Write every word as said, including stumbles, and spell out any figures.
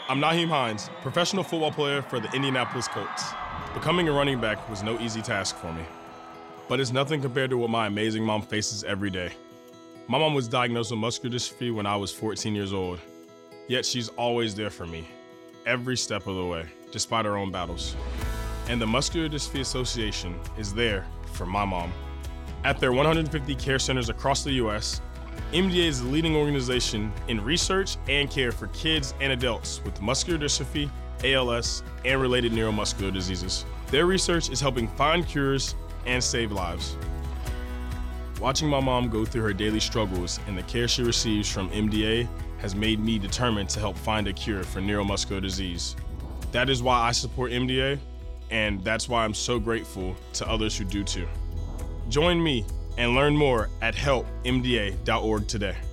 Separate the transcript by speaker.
Speaker 1: I'm Nyheim Hines, professional football player for the Indianapolis Colts. Becoming a running back was no easy task for me, but it's nothing compared to what my amazing mom faces every day. My mom was diagnosed with muscular dystrophy when I was fourteen years old, yet she's always there for me, every step of the way, despite her own battles. And the Muscular Dystrophy Association is there for my mom. At their one hundred fifty care centers across the U S, M D A is the leading organization in research and care for kids and adults with muscular dystrophy, A L S, and related neuromuscular diseases. Their research is helping find cures and save lives. Watching my mom go through her daily struggles and the care she receives from M D A has made me determined to help find a cure for neuromuscular disease. That is why I support M D A, and that's why I'm so grateful to others who do too. Join me and learn more at help M D A dot org today.